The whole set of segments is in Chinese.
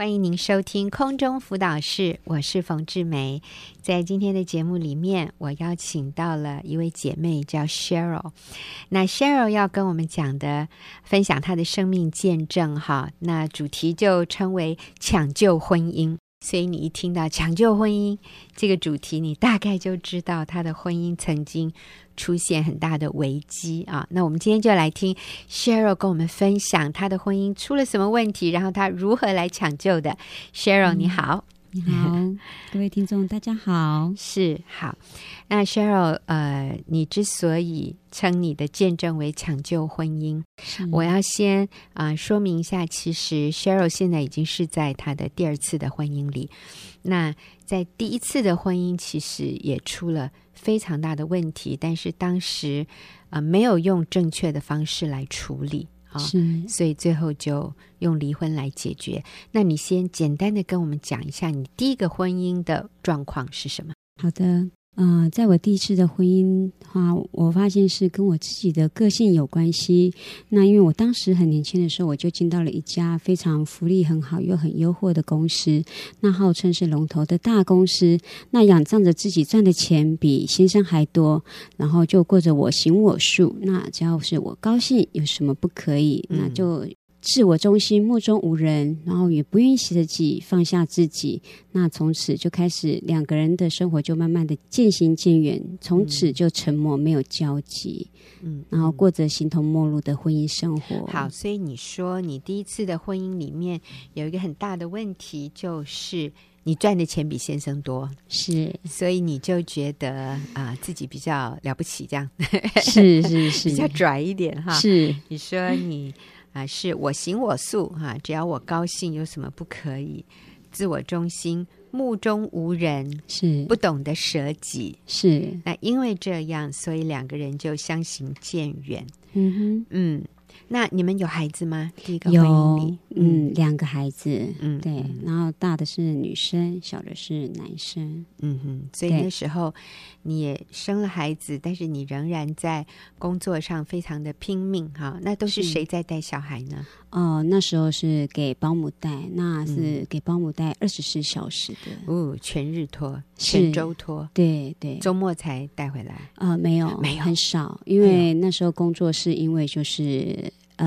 欢迎您收听空中辅导室，我是冯志梅。在今天的节目里面，我邀请到了一位姐妹叫 Cheryl。 那 Cheryl 要跟我们分享她的生命见证哈，那主题就称为抢救婚姻。所以你一听到抢救婚姻这个主题，你大概就知道她的婚姻曾经出现很大的危机啊。那我们今天就来听 Cheryl 跟我们分享她的婚姻出了什么问题，然后她如何来抢救的。 Cheryl 你好。 你好，各位听众大家好。 是，好。那 Cheryl 你之所以称你的见证为抢救婚姻，我要先说明一下，其实 Cheryl 现在已经是在她的第二次的婚姻里。那在第一次的婚姻其实也出了非常大的问题，但是当时没有用正确的方式来处理，所以最后就用离婚来解决。那你先简单的跟我们讲一下你第一个婚姻的状况是什么？ 好的，在我第一次的婚姻的话，我发现是跟我自己的个性有关系。那因为我当时很年轻的时候，我就进到了一家非常福利很好又很优渥的公司，那号称是龙头的大公司，那仰仗着自己赚的钱比先生还多，然后就过着我行我素，那只要是我高兴有什么不可以，那就自我中心，目中无人，然后也不愿意舍己放下自己。那从此就开始两个人的生活就慢慢的渐行渐远，从此就沉默没有交集，然后过着形同陌路的婚姻生活。 好，所以你说你第一次的婚姻里面有一个很大的问题，就是你赚的钱比先生多， 是， 所以你就觉得自己比较了不起，这样是比较拽一点哈。 是， 你说你是我行我素哈，只要我高兴有什么不可以，自我中心，目中无人， 是不懂得舍己， 是。 那因为这样，所以两个人就相行渐远。那你们有孩子吗？第一个婚姻里 2个孩子，对，然后大的是女生，小的是男生。 所以那时候你也生了孩子，但是你仍然在工作上非常的拼命哈。那都是谁在带小孩呢？ 那时候是给保姆带，那是给保姆带24小时的， 全日托，全周托， 对对， 周末才带回来？ 没有，很少，因为那时候工作是因为就是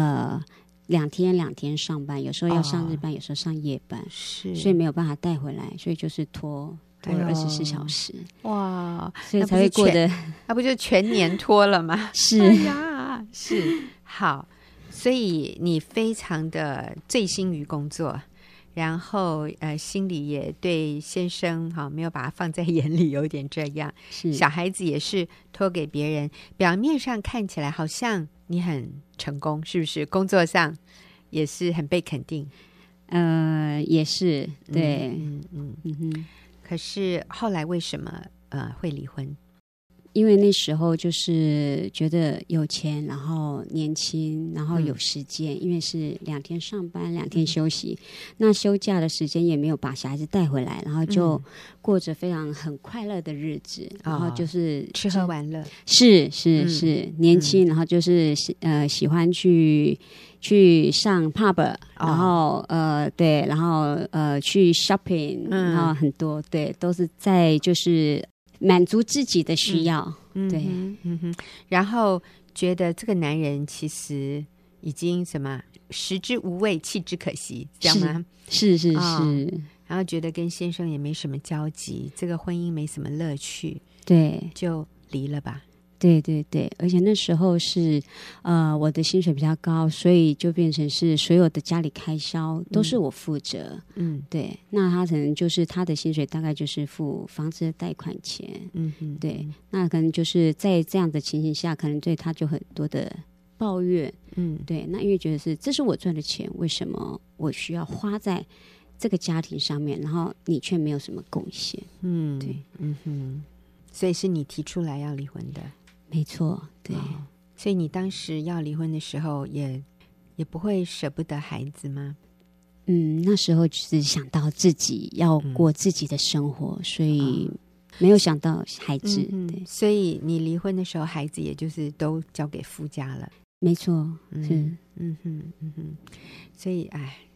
2天上班，有时候要上日班，有时候上夜班， 是， 所以没有办法带回来，所以就是拖了24小时。 哇， 所以才会过得， 那不就全年拖了吗？ 是， 哎呀，是。好，所以你非常的醉心于工作，然后心里也对先生没有把他放在眼里，有点这样。 是， 小孩子也是托给别人，表面上看起来好像你很成功，是不是？工作上也是很被肯定。 也是，对， 可是后来为什么会离婚？ 因为那时候就是觉得有钱，然后年轻，然后有时间，因为是2天上班2天休息，那休假的时间也没有把小孩子带回来，然后就过着非常很快乐的日子，然后就是吃喝玩乐， 是年轻，然后就是喜欢去上 pub， 然后对，然后去 shopping，然后很多，对，都是在就是满足自己的需要，对， 然后觉得这个男人其实已经什么食之无味，弃之可惜，这样吗？ 是， 然后觉得跟先生也没什么交集，这个婚姻没什么乐趣， 对， 就离了吧。 对对对，而且那时候是我的薪水比较高，所以就变成是所有的家里开销都是我负责。对，那他可能就是他的薪水大概就是付房子的贷款钱。对，那可能就是在这样的情形下，可能对他就很多的抱怨。对，那因为觉得这是我赚的钱，为什么我需要花在这个家庭上面，然后你却没有什么贡献？对， 所以是你提出来要离婚的。 没错，对。 所以你当时要离婚的时候也不会舍不得孩子吗？ 那时候只想到自己要过自己的生活，所以没有想到孩子。对， 所以你离婚的时候，孩子也就是都交给夫家了。 没错，是， 所以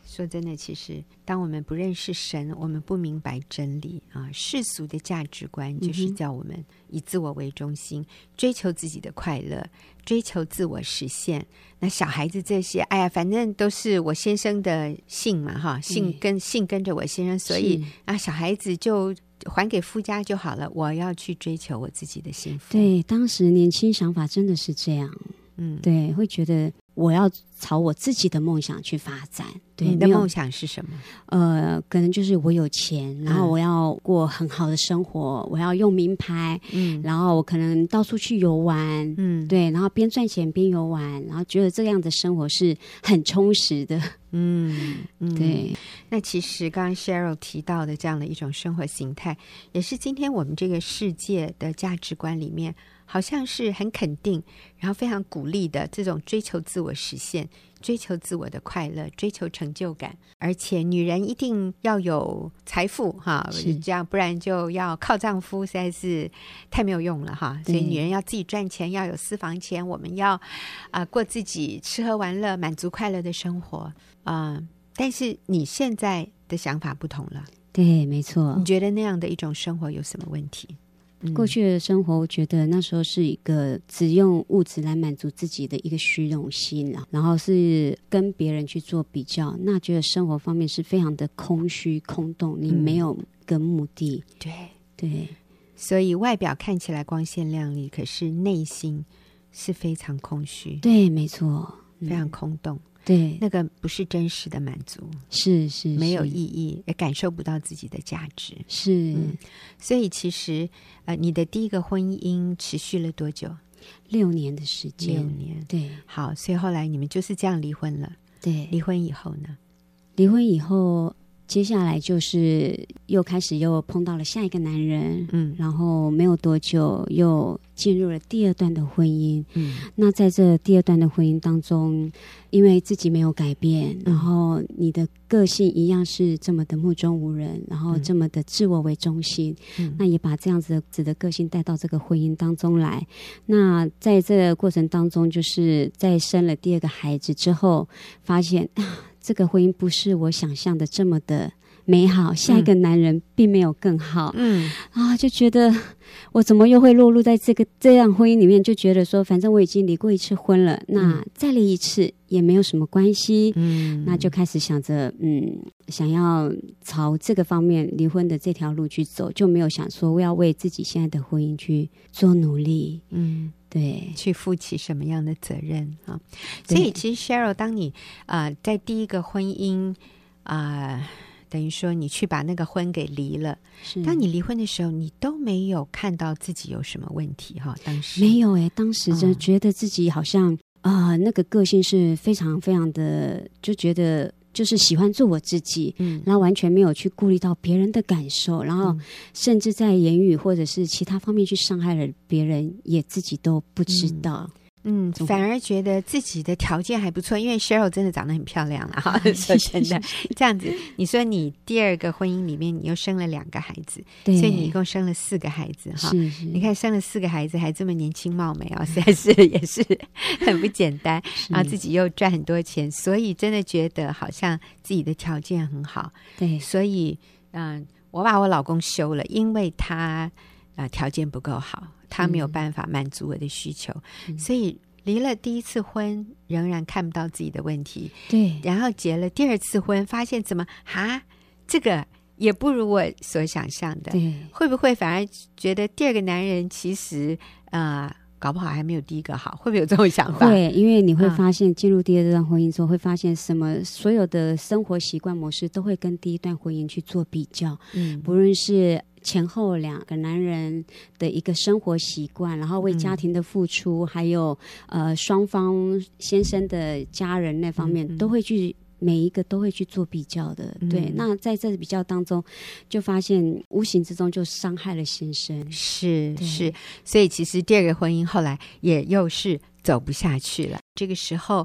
说真的，其实当我们不认识神，我们不明白真理啊，世俗的价值观就是叫我们以自我为中心，追求自己的快乐，追求自我实现。那小孩子这些，哎呀，反正都是我先生的姓嘛，哈，姓跟着我先生，所以啊，小孩子就还给夫家就好了。我要去追求我自己的幸福。 对，当时年轻想法真的是这样。对，会觉得我要朝我自己的梦想去发展。对， 你的梦想是什么？ 可能就是我有钱，然后我要过很好的生活，我要用名牌，然后我可能到处去游玩，对，然后边赚钱边游玩，然后觉得这样的生活是很充实的。对。 那其实刚刚 Cheryl 提到的这样的一种生活形态，也是今天我们这个世界的价值观里面好像是很肯定，然后非常鼓励的这种追求自我实现，追求自我的快乐，追求成就感，而且女人一定要有财富哈，这样不然就要靠丈夫，实在是太没有用了哈。所以女人要自己赚钱，要有私房钱，我们要过自己吃喝玩乐、满足快乐的生活但是你现在的想法不同了。 对，没错。 你觉得那样的一种生活有什么问题？ 过去的生活我觉得那时候是一个只用物质来满足自己的一个虚荣心，然后是跟别人去做比较，那觉得生活方面是非常的空虚空洞，你没有个目的。对， 所以外表看起来光鲜亮丽，可是内心是非常空虚。 对，没错， 非常空洞。 对， 那个不是真实的满足， 是没有意义，也感受不到自己的价值。 是， 所以其实你的第一个婚姻持续了多久 ？6年的时间。 6年， 对。 好，所以后来你们就是这样离婚了。 对。 离婚以后呢？ 离婚以后，接下来就是又开始又碰到了下一个男人，然后没有多久又进入了第二段的婚姻。那在这第二段的婚姻当中，因为自己没有改变，然后你的个性一样是这么的目中无人，然后这么的自我为中心，那也把这样子的个性带到这个婚姻当中来。那在这个过程当中，就是在生了第二个孩子之后，发现这个婚姻不是我想象的这么的美好，下一个男人并没有更好。就觉得我怎么又会落入在这样婚姻里面，就觉得说反正我已经离过一次婚了，那再离一次也没有什么关系。那就开始想着想要朝这个方面离婚的这条路去走，就没有想说我要为自己现在的婚姻去做努力。对， 去负起什么样的责任啊？所以其实 Cheryl 当你在第一个婚姻等于说你去把那个婚给离了，当你离婚的时候你都没有看到自己有什么问题哈？当时没有当时就觉得自己好像那个个性是非常非常的，就觉得就是喜欢做我自己，然后完全没有去顾虑到别人的感受，然后甚至在言语或者是其他方面去伤害了别人，也自己都不知道。 反而觉得自己的条件还不错，因为 Cheryl 真的长得很漂亮了哈。说真的，这样子，你说你第二个婚姻里面你又生了2个孩子，所以你一共生了4个孩子哈。你看生了4个孩子还这么年轻貌美实在是也是很不简单，然后自己又赚很多钱，所以真的觉得好像自己的条件很好。 对， 所以我把我老公休了，因为他条件不够好，他没有办法满足我的需求，所以离了第一次婚仍然看不到自己的问题。 对， 然后结了第2次婚，发现怎么这个也不如我所想象的。 对， 会不会反而觉得第2个男人其实搞不好还没有第一个好？会不会有这种想法？ 会，因为你会发现进入第2段婚姻之后，会发现所有的生活习惯模式都会跟第一段婚姻去做比较。不论是前后2个男人的一个生活习惯，然后为家庭的付出，还有双方先生的家人那方面，都会去每一个都会去做比较的。对，那在这比较当中就发现无形之中就伤害了先生。 是，所以其实第2个婚姻后来也又是走不下去了。这个时候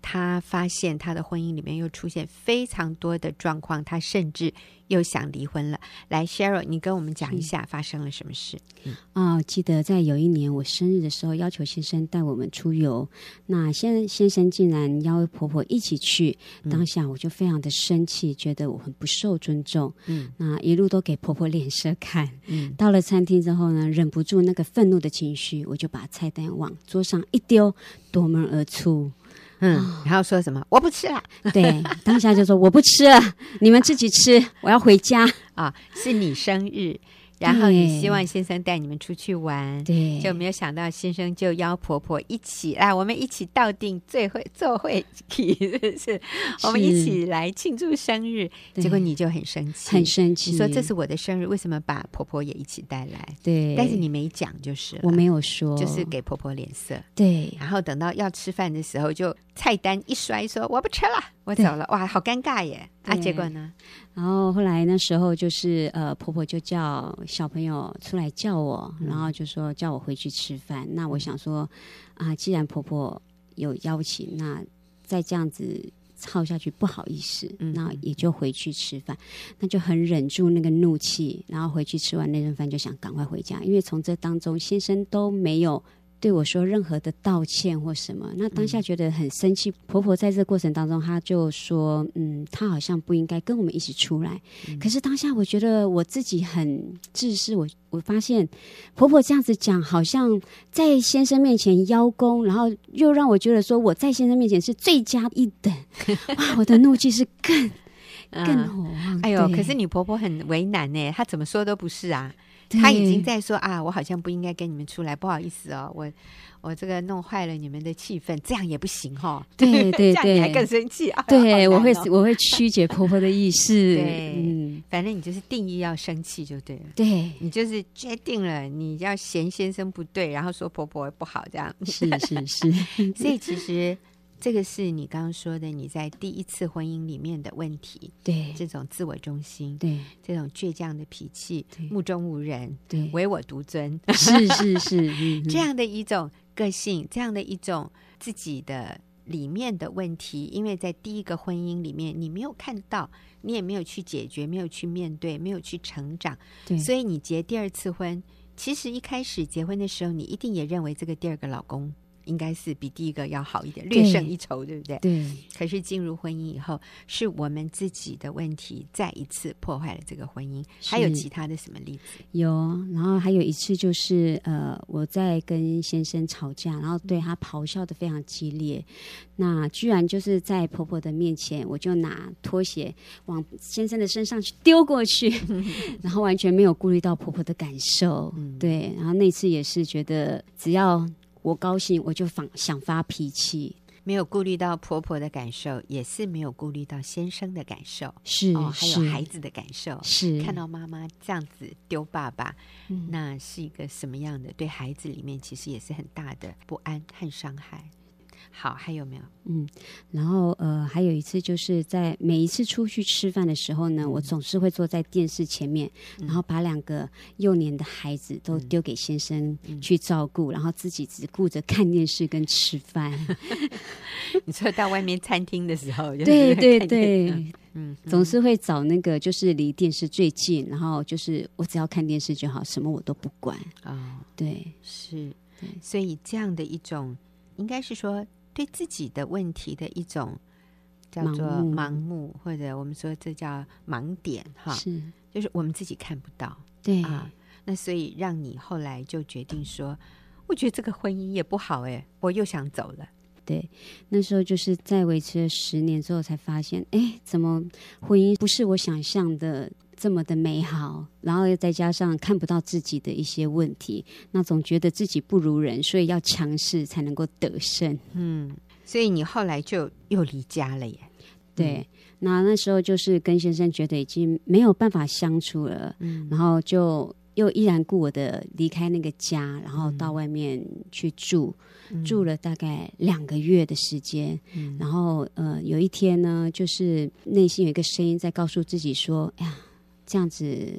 他发现他的婚姻里面又出现非常多的状况，他甚至又想离婚了。来 Cheryl 你跟我们讲一下发生了什么事。 记得在有一年我生日的时候，要求先生带我们出游，那先生竟然邀婆婆一起去，当下我就非常的生气，觉得我很不受尊重，那一路都给婆婆脸色看，到了餐厅之后呢，忍不住那个愤怒的情绪，我就把菜单往桌上一丢，夺门而出。 然后说什么我不吃了， 对，当下就说我不吃了，你们自己吃，我要回家啊，是你生日，然后你希望先生带你们出去玩， 对， 就没有想到先生就邀婆婆一起来，我们一起到定做会体，是不是？我们一起来庆祝生日，结果你就很生气， 很生气， 你说这是我的生日，为什么把婆婆也一起带来？ 对， 但是你没讲就是了， 我没有说， 就是给婆婆脸色。 对， 然后等到要吃饭的时候，就菜单一摔，说我不吃了，我走了。哇，好尴尬耶！结果呢？ 然后后来那时候就是婆婆就叫小朋友出来叫我，然后就说叫我回去吃饭。那我想说既然婆婆有邀请，那再这样子吵下去不好意思，那也就回去吃饭。那就很忍住那个怒气，然后回去吃完那顿饭就想赶快回家，因为从这当中先生都没有对我说任何的道歉或什么，那当下觉得很生气。婆婆在这个过程当中，她就说她好像不应该跟我们一起出来，可是当下我觉得我自己很自私，我发现婆婆这样子讲，好像在先生面前邀功，然后又让我觉得说我在先生面前是罪加一等哇，我的怒气是更火旺。 哎呦，可是你婆婆很为难呢，她怎么说都不是啊，他已经在说我好像不应该跟你们出来，不好意思哦，我这个弄坏了你们的气氛，这样也不行哦。 对对对， 这样你还更生气啊？ 对，我会曲解婆婆的意思。 对，反正你就是定义要生气就对了。 对， 你就是决定了你要嫌先生不对，然后说婆婆不好，这样是。 所以其实这个是你刚刚说的，你在第一次婚姻里面的问题。 对， 这种自我中心， 对， 这种倔强的脾气，目中无人， 对， 唯我独尊， 是这样的一种个性，这样的一种自己的里面的问题。因为在第一个婚姻里面，你没有看到，你也没有去解决，没有去面对，没有去成长， 对， 所以你结第二次婚，其实一开始结婚的时候，你一定也认为这个第二个老公应该是比第一个要好一点，略胜一筹，对不对？ 对。 可是进入婚姻以后，是我们自己的问题再一次破坏了这个婚姻。还有其他的什么例子？ 有，然后还有一次就是我在跟先生吵架，然后对他咆哮的非常激烈，那居然就是在婆婆的面前，我就拿拖鞋往先生的身上去丢过去然后完全没有顾虑到婆婆的感受。对，然后那次也是觉得只要我高兴我就想发脾气， 没有顾虑到婆婆的感受，也是没有顾虑到先生的感受， 是还有孩子的感受， 是看到妈妈这样子丢爸爸，那是一个什么样的？对孩子里面其实也是很大的不安和伤害。好，还有没有？ 然后还有一次就是在每一次出去吃饭的时候呢，我总是会坐在电视前面，然后把2个幼年的孩子都丢给先生去照顾，然后自己只顾着看电视跟吃饭。 你说到外面餐厅的时候， 对对对，总是会找那个就是离电视最近，然后就是我只要看电视就好，什么我都不管。对， 是，所以这样的一种，应该是说对自己的问题的一种叫做盲目，或者我们说这叫盲点哈， 是， 就是我们自己看不到。 对那所以让你后来就决定说，我觉得这个婚姻也不好我又想走了。 对，那时候就是在维持了10年之后才发现，怎么婚姻不是我想象的这么的美好，然后又再加上看不到自己的一些问题，那总觉得自己不如人，所以要强势才能够得胜。 所以你后来就又离家了耶。 对，那时候就是跟先生觉得已经没有办法相处了，然后就又依然顾我的离开那个家，然后到外面去住了大概2个月的时间。然后有一天呢，就是内心有一个声音在告诉自己说，哎呀，这样子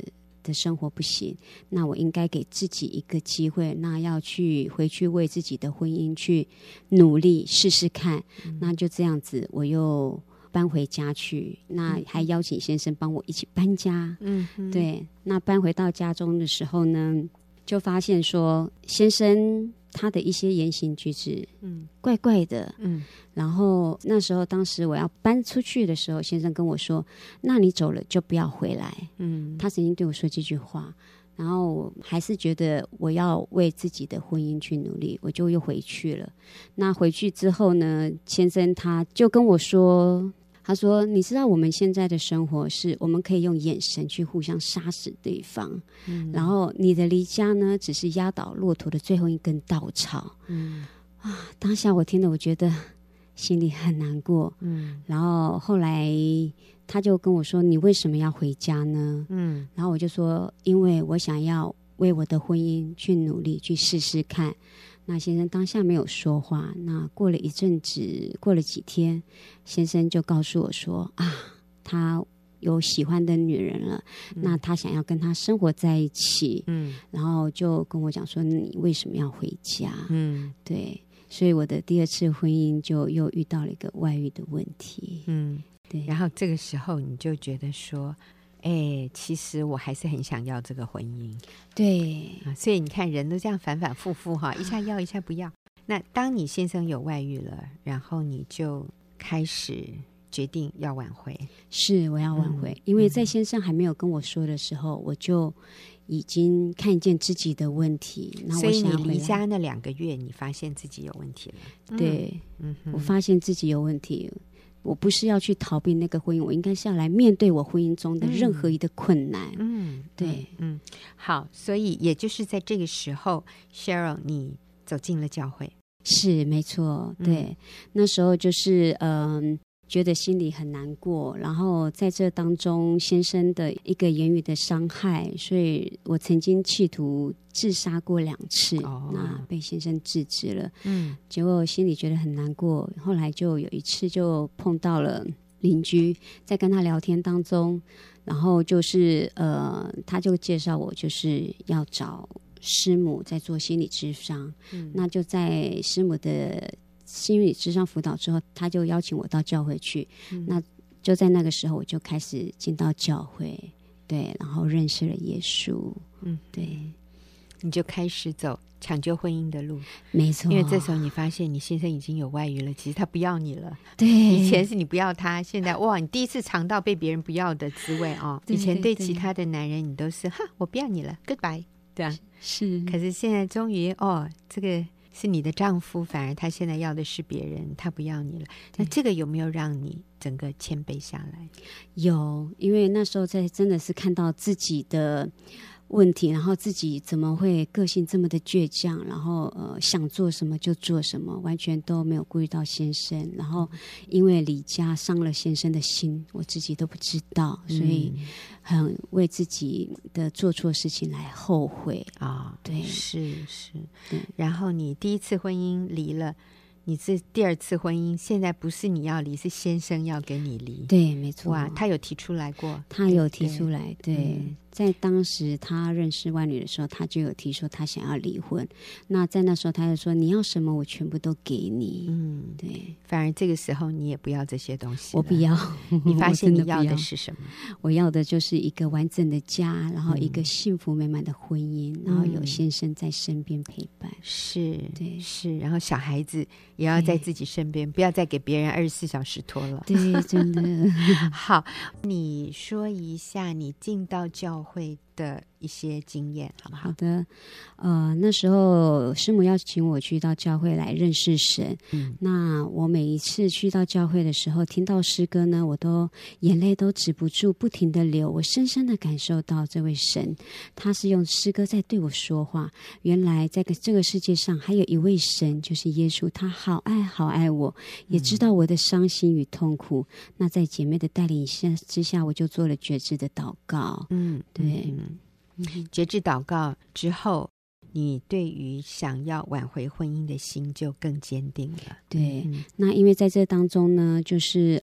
的生活不行，那我应该给自己一个机会，那要回去为自己的婚姻去努力试试看。那就这样子我又搬回家去，那还邀请先生帮我一起搬家。对，那搬回到家中的时候呢，就发现说先生他的一些言行举止怪怪的。然后当时我要搬出去的时候，先生跟我说，那你走了就不要回来。他曾经对我说这句话，然后我还是觉得我要为自己的婚姻去努力，我就又回去了。那回去之后呢，先生他就跟我说，他说你知道我们现在的生活是我们可以用眼神去互相杀死对方。然后你的离家呢只是压倒骆驼的最后一根稻草。当下我听了，我觉得心里很难过。然后后来他就跟我说，你为什么要回家呢？然后我就说，因为我想要为我的婚姻去努力，去试试看。那先生当下没有说话，那过了一阵子，过了几天，先生就告诉我说，他有喜欢的女人了，那他想要跟他生活在一起。然后就跟我讲说，你为什么要回家？对，所以我的第二次婚姻就又遇到了一个外遇的问题。对。 然后这个时候你就觉得说，其实我还是很想要这个婚姻。 对。 所以你看人都这样反反复复哈，一下要一下不要。那当你先生有外遇了，然后你就开始决定要挽回。 是，我要挽回。因为在先生还没有跟我说的时候，我就已经看见自己的问题。 所以你离家那2个月，你发现自己有问题了。 对。我发现自己有问题，我不是要去逃避那个婚姻，我应该是要来面对我婚姻中的任何一个困难。对。 好，所以也就是在这个时候 Cheryl 你走进了教会。 是，没错。对。那时候就是觉得心里很难过，然后在这当中先生的一个言语的伤害，所以我曾经企图自杀过2次。那被先生制止了。结果心里觉得很难过，后来就有一次就碰到了邻居，在跟他聊天当中，然后就是他就介绍我就是要找师母在做心理咨商。那就在师母的心理咨商辅导之后，他就邀请我到教会去。那就在那个时候我就开始进到教会。对，然后认识了耶稣。对， 你就开始走抢救婚姻的路。 没错。 因为这时候你发现你先生已经有外遇了，其实他不要你了。 对。 以前是你不要他，现在哇，你第一次尝到被别人不要的滋味哦。以前对其他的男人你都是我不要你了 goodbye。对啊。 是。 可是现在终于这个是你的丈夫，反而他现在要的是别人，他不要你了。那这个有没有让你整个谦卑下来？ 有，因为那时候真的是看到自己的问题，然后自己怎么会个性这么的倔强，然后想做什么就做什么，完全都没有顾虑到先生，然后因为离家伤了先生的心，我自己都不知道，所以很为自己的做错事情来后悔。对。 是。然后你第一次婚姻离了，你这第2次婚姻现在不是你要离，是先生要跟你离。 对，没错。 哇，他有提出来过？ 他有提出来。对。在当时他认识外女的时候，他就有提说他想要离婚。那在那时候他就说，你要什么我全部都给你。对。 反而这个时候你也不要这些东西了。 我不要。 你发现你要的是什么？ 我要的就是一个完整的家，然后一个幸福美满的婚姻，然后有先生在身边陪伴。 是。 对。 是。然后小孩子也要在自己身边，不要再给别人24小时托了。 对，真的。 好，你说一下你进到教会的一些经验好不好？ 好的。那时候师母邀请我去到教会来认识神。那我每一次去到教会的时候，听到诗歌呢，我都眼泪都止不住，不停的流。我深深的感受到这位神，他是用诗歌在对我说话。原来在这个世界上还有一位神，就是耶稣，他好爱好爱我，也知道我的伤心与痛苦。那在姐妹的带领之下，我就做了决志的祷告。对。 决志祷告之后，你对于想要挽回婚姻的心就更坚定了。 对。那因为在这当中呢，就是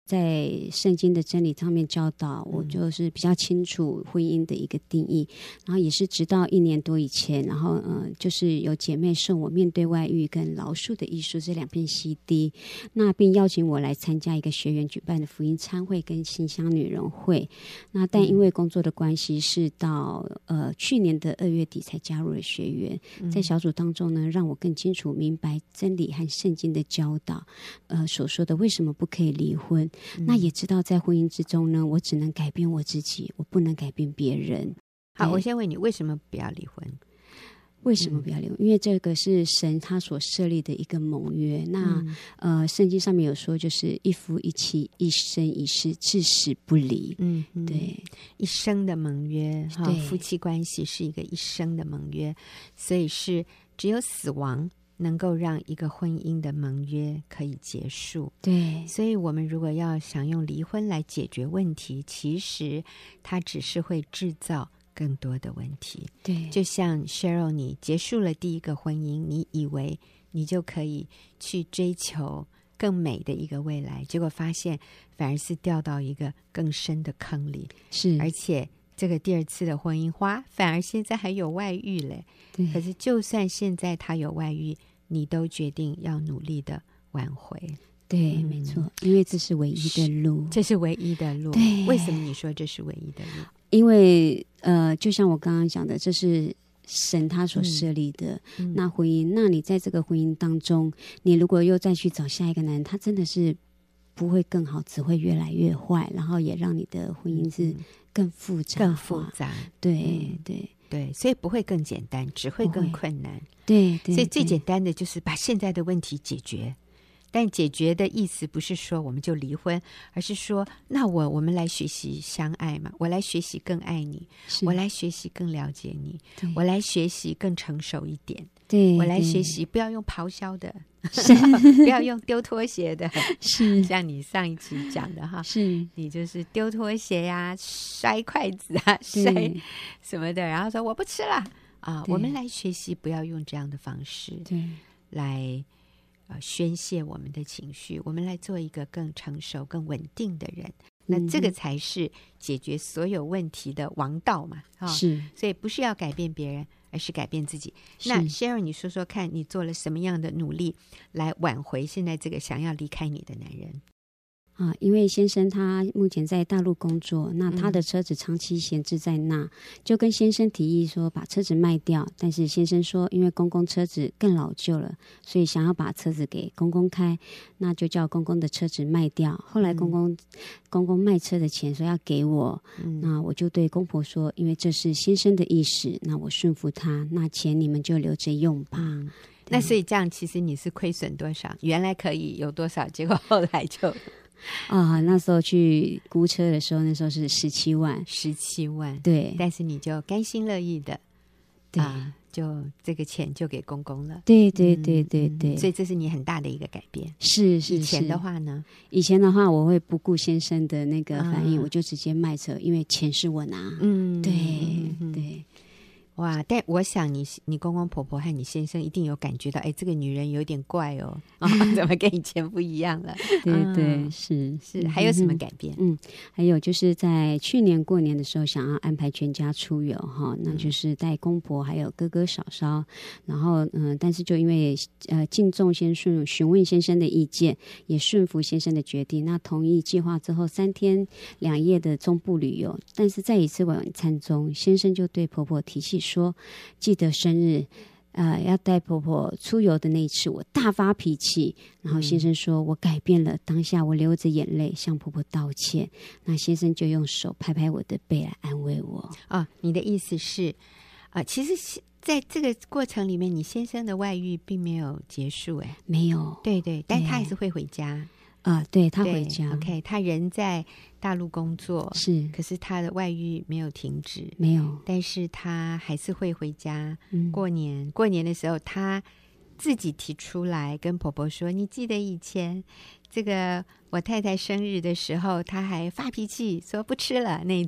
在圣经的真理上面教导，我就是比较清楚婚姻的一个定义。然后也是直到1年多以前，然后就是有姐妹送我《面对外遇》跟《饶恕的艺术》这2片 CD， 那并邀请我来参加一个学员举办的福音餐会跟馨香女人会。那但因为工作的关系，是到去年的2月底才加入了学员。在小组当中呢，让我更清楚明白真理和圣经的教导，所说的为什么不可以离婚。那也知道在婚姻之中呢，我只能改变我自己，我不能改变别人。 好，我先问你，为什么不要离婚？ 为什么不要离婚？因为这个是神他所设立的一个盟约。那圣经上面有说，就是一夫一妻，一生一世，至死不离。对， 一生的盟约，夫妻关系是一个一生的盟约，所以是只有死亡能够让一个婚姻的盟约可以结束。 对， 所以我们如果要想用离婚来解决问题，其实它只是会制造更多的问题。 对， 就像 Cheryl 你结束了第一个婚姻，你以为你就可以去追求更美的一个未来，结果发现反而是掉到一个更深的坑里。 是， 而且这个第2次的婚姻反而现在还有外遇嘞。 对， 可是就算现在他有外遇，你都决定要努力的挽回。 对，没错，因为这是唯一的路， 这是唯一的路。 对， 为什么你说这是唯一的路？ 因为就像我刚刚讲的，这是神他所设立的那婚姻。那你在这个婚姻当中，你如果又再去找下一个男人，他真的是不会更好，只会越来越坏，然后也让你的婚姻是更复杂， 更复杂。 对对，所以不会更简单，只会更困难。 对， 所以最简单的就是把现在的问题解决。但解决的意思不是说我们就离婚，而是说那我们来学习相爱嘛，我来学习更爱你，我来学习更了解你，我来学习更成熟一点， 对， 我来学习不要用咆哮的不要用丢拖鞋的， 是像你上一期讲的哈， 是你就是丢拖鞋呀、摔筷子啊、摔什么的，然后说我不吃了啊。我们来学习不要用这样的方式来宣泄我们的情绪，我们来做一个更成熟更稳定的人。那这个才是解决所有问题的王道嘛。 是， 所以不是要改变别人，而是改变自己。那 Cheryl 你说说看，你做了什么样的努力来挽回现在这个想要离开你的男人？ 因为先生他目前在大陆工作，那他的车子长期闲置在那，就跟先生提议说把车子卖掉，但是先生说因为公公车子更老旧了，所以想要把车子给公公开，那就叫公公的车子卖掉。后来公公卖车的钱说要给我，那我就对公婆说，因为这是先生的意思，那我顺服他，那钱你们就留着用吧。 那所以这样其实你是亏损多少？原来可以有多少，结果后来就那时候去估车的时候，那时候是17万 ，17万， 对， 但是你就甘心乐意的， 对， 就这个钱就给公公了， 对， 所以这是你很大的一个改变。 是以前的话呢？ 以前的话，我会不顾先生的那个反应，我就直接卖车，因为钱是我拿。对。 哇！但我想你公公婆婆和你先生一定有感觉到，哎，这个女人有点怪哦，怎么跟以前不一样了？ 对，是。 还有什么改变？ 还有就是在去年过年的时候，想要安排全家出游哈，那就是带公婆还有哥哥嫂嫂，然后但是就因为敬重先生，询问先生的意见，也顺服先生的决定，那同意计划之后3天2夜的中部旅游，但是在一次晚餐中，先生就对婆婆提起说，记得生日要带婆婆出游的那一次，我大发脾气，然后先生说我改变了，当下我流着眼泪向婆婆道歉，那先生就用手拍拍我的背来安慰我。 你的意思是其实在这个过程里面，你先生的外遇并没有结束。 没有， 对，但他还是会回家。 对，他回家。 OK， 他人在大陆工作， 是， 可是他的外遇没有停止， 没有， 但是他还是会回家。过年的时候，他自己提出来跟婆婆说：“你记得以前这个我太太生日的时候，他还发脾气说不吃了那一次。”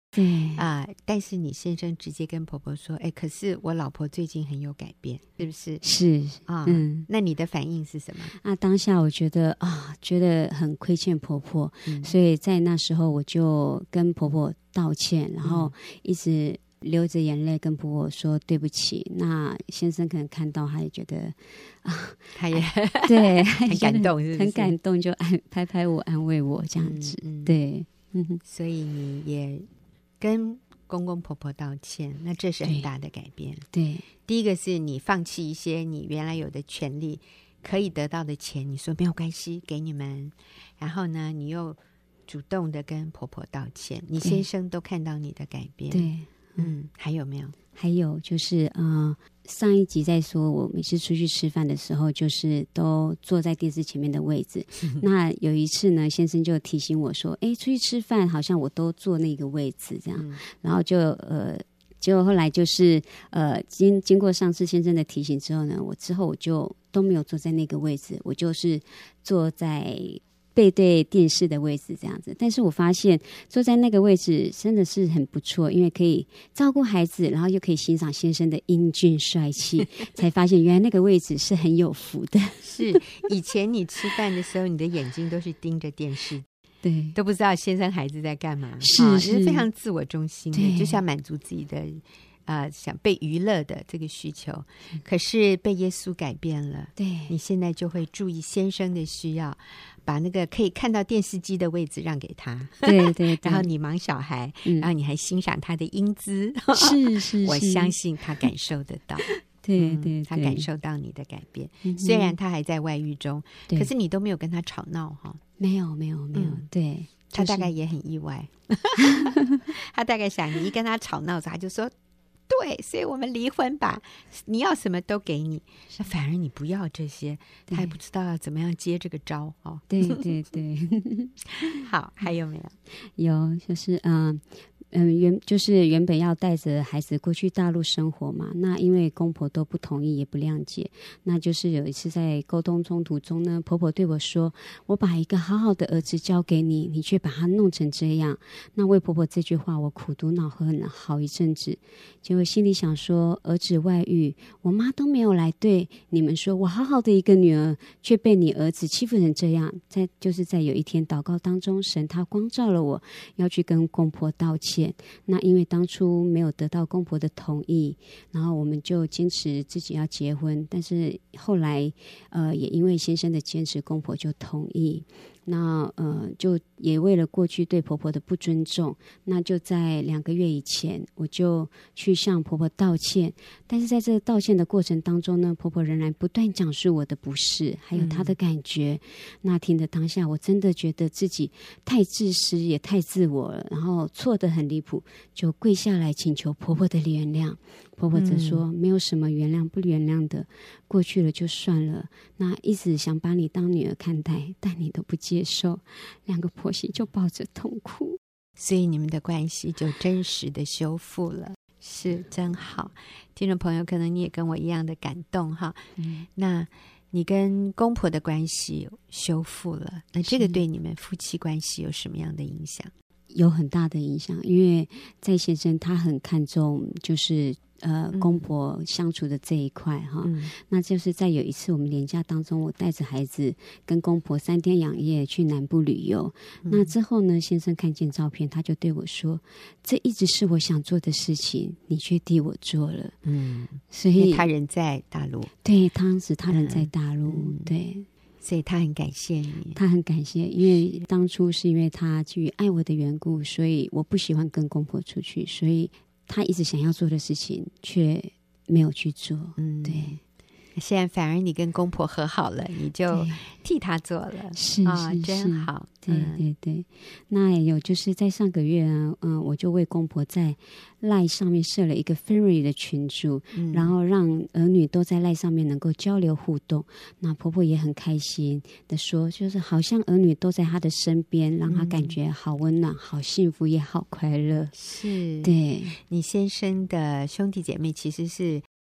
对但是你先生直接跟婆婆说，可是我老婆最近很有改变，是不是？ 是那你的反应是什么？ 当下我觉得很亏欠婆婆，所以在那时候我就跟婆婆道歉，然后一直流着眼泪跟婆婆说对不起。那先生可能看到，他也觉得他也对很感动，是不是？ 很感动，就拍拍我，安慰我这样子。对， 所以你也跟公公婆婆道歉，那这是很大的改变。 对， 第一个是你放弃一些你原来有的权利，可以得到的钱，你说没有关系，给你们。然后呢，你又主动的跟婆婆道歉，你先生都看到你的改变。 对， 还有没有？ 还有就是上一集在说我每次出去吃饭的时候，就是都坐在电视前面的位置。那有一次呢，先生就提醒我说，出去吃饭好像我都坐那个位置这样。然后结果后来就是经过上次先生的提醒之后呢，我就都没有坐在那个位置，我就是坐在背对电视的位置这样子。但是我发现坐在那个位置真的是很不错，因为可以照顾孩子，然后又可以欣赏先生的英俊帅气，才发现原来那个位置是很有福的。 是以前你吃饭的时候，你的眼睛都是盯着电视， 对， 都不知道先生孩子在干嘛， 是非常自我中心的，就是要满足自己的想被娱乐的这个需求。可是被耶稣改变了， 对， 你现在就会注意先生的需要，把那个可以看到电视机的位置让给他。 对对， 然后你忙小孩，然后你还欣赏他的英姿。 是我相信他感受得到。 对对， 他感受到你的改变。虽然他还在外遇中，可是你都没有跟他吵闹哈。 没有，对， 他大概也很意外。他大概想你一跟他吵闹，他就说对，所以我们离婚吧，你要什么都给你。反而你不要这些，他还不知道要怎么样接这个招。 对对对。 好，还有没有？ 有，就是原本要带着孩子过去大陆生活嘛，那因为公婆都不同意也不谅解，那就是有一次在沟通冲突中呢，婆婆对我说，我把一个好好的儿子交给你，你却把他弄成这样。那为婆婆这句话我苦读恼恨了好一阵子，结果心里想说，儿子外遇，我妈都没有来对你们说，我好好的一个女儿却被你儿子欺负成这样。在有一天祷告当中，神他光照了我要去跟公婆道歉。那因为当初没有得到公婆的同意，然后我们就坚持自己要结婚，但是后来也因为先生的坚持，公婆就同意。那就也为了过去对婆婆的不尊重，那就在2个月以前，我就去向婆婆道歉。但是在这个道歉的过程当中呢，婆婆仍然不断讲述我的不是，还有她的感觉。那听的当下，我真的觉得自己太自私，也太自我了，然后错得很离谱，就跪下来请求婆婆的原谅。婆婆则说，没有什么原谅不原谅的，过去了就算了。那一直想把你当女儿看待，但你都不接受。2个婆媳就抱着痛哭， 所以你们的关系就真实的修复了，是真好。听众朋友，可能你也跟我一样的感动哈。那你跟公婆的关系修复了，那这个对你们夫妻关系有什么样的影响？ 有很大的影响，因为在先生他很看重就是公婆相处的这一块哈。那就是在有一次我们连假当中，我带着孩子跟公婆3天2夜去南部旅游。那之后呢，先生看见照片，他就对我说，这一直是我想做的事情，你却替我做了。所以他人在大陆， 对，当时他人在大陆，对， 所以他很感谢你。 他很感谢，因为当初是因为他基于爱我的缘故，所以我不喜欢跟公婆出去，所以他一直想要做的事情却没有去做。对。 现在反而你跟公婆和好了，你就替他做了， 是真好。 对对对。那也有就是在上个月我就为公婆在赖上面设了一个 family 的群组，然后让儿女都在赖上面能够交流互动。那婆婆也很开心的说，就是好像儿女都在她的身边，让她感觉好温暖、好幸福，也好快乐。 是， 对， 你先生的兄弟姐妹其实是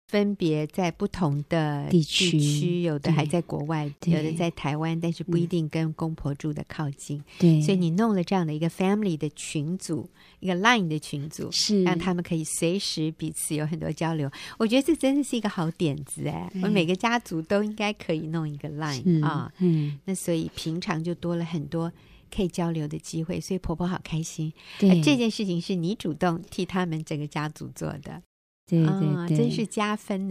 分别在不同的地区，有的还在国外，有的在台湾，但是不一定跟公婆住的靠近。 对， 所以你弄了这样的一个 family 的群组，一个 line 的群组， 是让他们可以随时彼此有很多交流。我觉得这真的是一个好点子哎！我们每个家族都应该可以弄一个 line 啊。那所以平常就多了很多可以交流的机会，所以婆婆好开心。这件事情是你主动替他们整个家族做的。 对对对， 真是加分呢。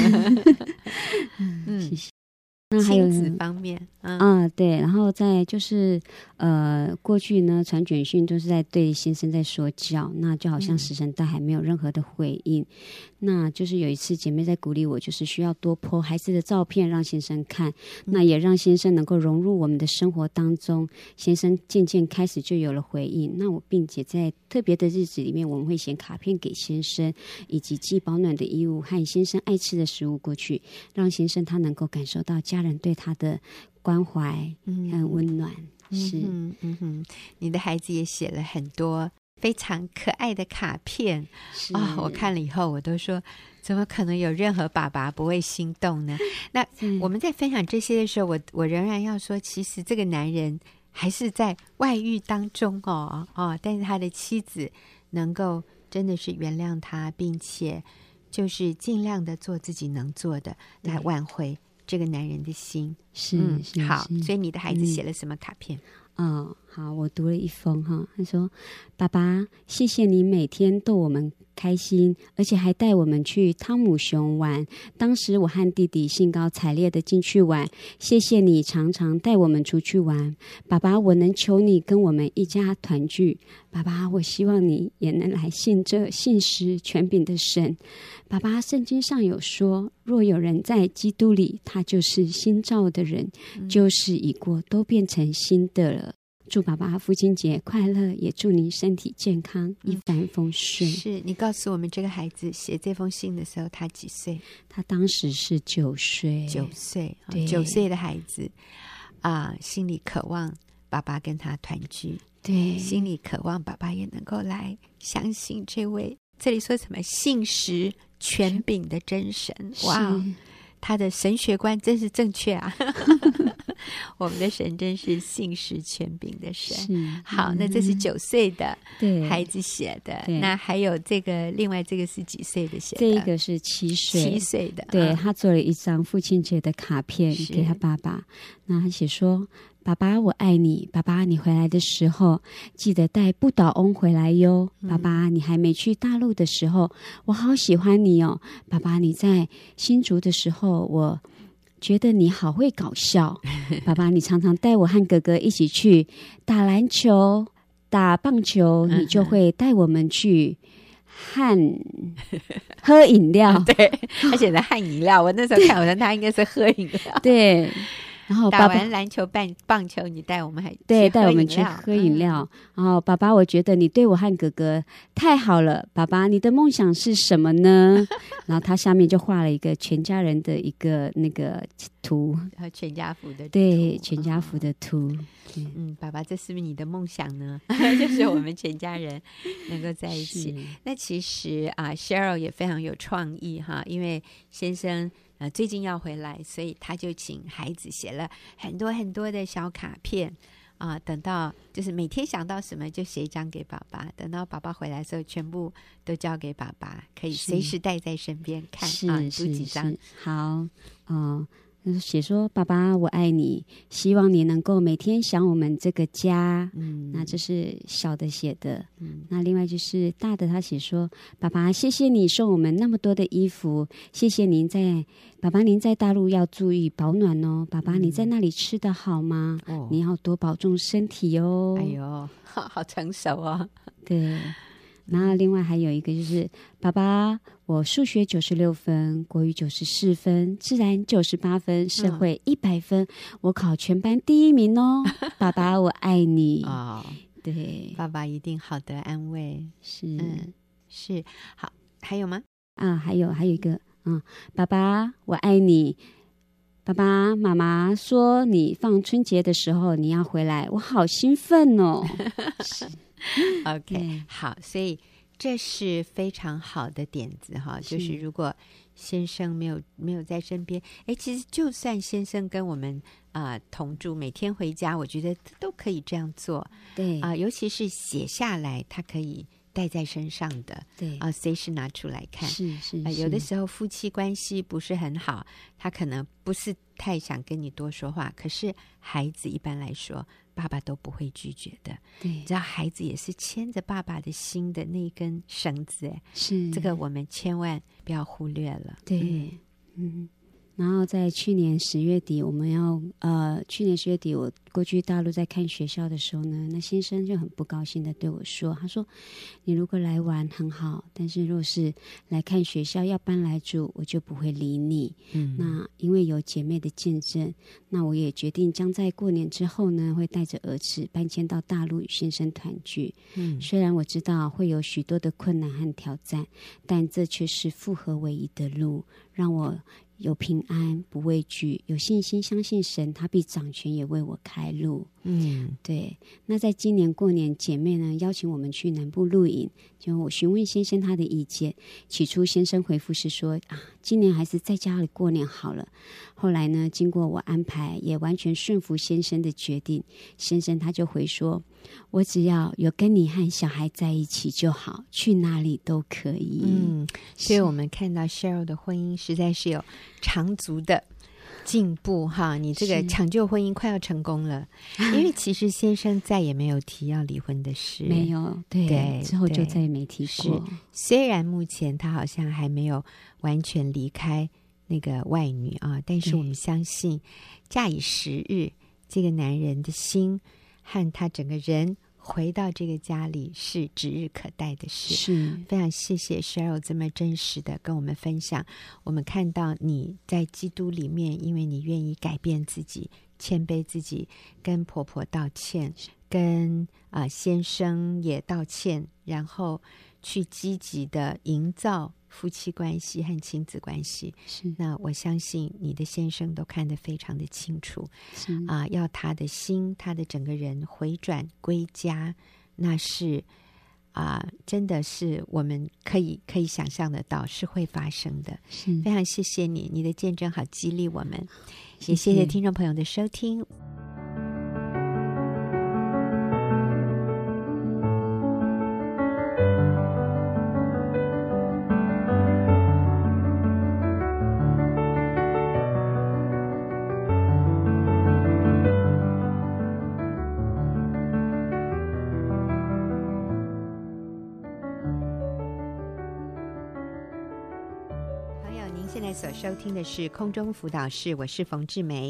谢谢。那还有亲子方面对，然后再就是过去呢传简讯都是在对先生在说教，那就好像石沉大海，没有任何的回应。那就是有一次姐妹在鼓励我，就是需要多po孩子的照片让先生看，那也让先生能够融入我们的生活当中。先生渐渐开始就有了回应。那我并且在特别的日子里面，我们会写卡片给先生，以及寄保暖的衣物和先生爱吃的食物过去，让先生他能够感受到家人对他的关怀和温暖。是， 你的孩子也写了很多非常可爱的卡片我看了以后我都说怎么可能有任何爸爸不会心动呢？那我们在分享这些的时候，我仍然要说，其实这个男人还是在外遇当中但是他的妻子能够真的是原谅他，并且就是尽量的做自己能做的来挽回这个男人的心。好，所以你的孩子写了什么卡片？ 好，我读了一封他说：爸爸，谢谢你每天逗我们开心，而且还带我们去汤姆熊玩，当时我和弟弟兴高采烈的进去玩，谢谢你常常带我们出去玩。爸爸，我能求你跟我们一家团聚。爸爸，我希望你也能来信这信实权柄的神。爸爸，圣经上有说，若有人在基督里，他就是新造的人，旧事已过，都变成新的了。祝爸爸父亲节快乐，也祝你身体健康，一帆风顺。 是，你告诉我们这个孩子写这封信的时候他几岁？ 他当时是9岁。 9岁，9岁的孩子心里渴望爸爸跟他团聚， 对， 心里渴望爸爸也能够来相信这位，这里说什么信实权柄的真神。哇，他的神学观真是正确啊。我们的神真是信实权柄的神。好，那这是9岁的孩子写的。那还有这个另外这个是几岁的写的？ 这个是7岁的。对，他做了一张父亲节的卡片给他爸爸，那他写说：爸爸我爱你，爸爸你回来的时候记得带不倒翁回来哟。爸爸你还没去大陆的时候我好喜欢你哦。爸爸你在新竹的时候我觉得你好会搞笑。爸爸你常常带我和哥哥一起去打篮球打棒球，你就会带我们去喝饮料。 对，而且在喝饮料，我那时候看我说他应该是喝饮料。 对，然后打完篮球棒球你带我们带我们去喝饮料。然后爸爸我觉得你对我和哥哥太好了，爸爸你的梦想是什么呢？然后他下面就画了一个全家人的一个那个图， 全家福的图。 对，全家福的图。 爸爸这是不是你的梦想呢？就是我们全家人能够在一起。那其实Cheryl 也非常有创意因为先生最近要回来，所以他就请孩子写了很多很多的小卡片等到就是每天想到什么就写一张给爸爸，等到爸爸回来的时候全部都交给爸爸，可以随时带在身边看读几张。 好写说爸爸我爱你，希望你能够每天想我们这个家。那这是小的写的。那另外就是大的，他写说爸爸谢谢你送我们那么多的衣服，谢谢爸爸您在大陆要注意保暖哦。爸爸你在那里吃得好吗？你要多保重身体哦。 哎呦，好成熟哦。 对，然后另外还有一个就是爸爸我数学96分，国语94分，自然98分，社会100分，我考全班第1名哦。爸爸我爱你。对， 爸爸一定好得安慰。是好，还有吗？ 还有一个爸爸我爱你，爸爸妈妈说你放春节的时候你要回来，我好兴奋哦。 OK， 好，所以这是非常好的点子哈，就是如果先生没有在身边，其实就算先生跟我们同住，每天回家，我觉得都可以这样做。 对尤其是写下来，他可以带在身上的， 对随时拿出来看。 是有的时候夫妻关系不是很好，他可能不是太想跟你多说话，可是孩子一般来说爸爸都不会拒绝的。 对， 你知道孩子也是牵着爸爸的心的那一根绳子， 是这个我们千万不要忽略了。 对，然后在去年10月底，去年10月底我过去大陆在看学校的时候呢，那先生就很不高兴的对我说，他说你如果来玩很好，但是若是来看学校要搬来住，我就不会理你。那因为有姐妹的见证，那我也决定将在过年之后呢，会带着儿子搬迁到大陆与先生团聚。虽然我知道会有许多的困难和挑战，但这却是复合唯一的路，让我有平安不畏惧，有信心相信神，他必掌权也为我开路。对。那在今年过年，姐妹呢邀请我们去南部露营，就我询问先生他的意见。起初先生回复是说今年还是在家里过年好了。后来呢，经过我安排，也完全顺服先生的决定，先生他就回说，我只要有跟你和小孩在一起就好，去哪里都可以。 所以我们看到 Cheryl 的婚姻实在是有长足的进步哈，你这个抢救婚姻快要成功了。因为其实先生再也没有提要离婚的事， 没有，对，之后就再也没提过。 虽然目前他好像还没有完全离开那个外女但是我们相信假以时日，这个男人的心和他整个人回到这个家里是指日可待的事。 是， 非常谢谢 Cheryl 这么真实的跟我们分享。我们看到你在基督里面，因为你愿意改变自己，谦卑自己，跟婆婆道歉，跟先生也道歉，然后去积极的营造夫妻关系和亲子关系。那我相信你的先生都看得非常的清楚，要他的心，他的整个人回转归家，那是真的是我们可以想象得到是会发生的。非常谢谢你，你的见证好激励我们。也谢谢听众朋友的收听。所收听的是空中辅导室，我是冯志梅。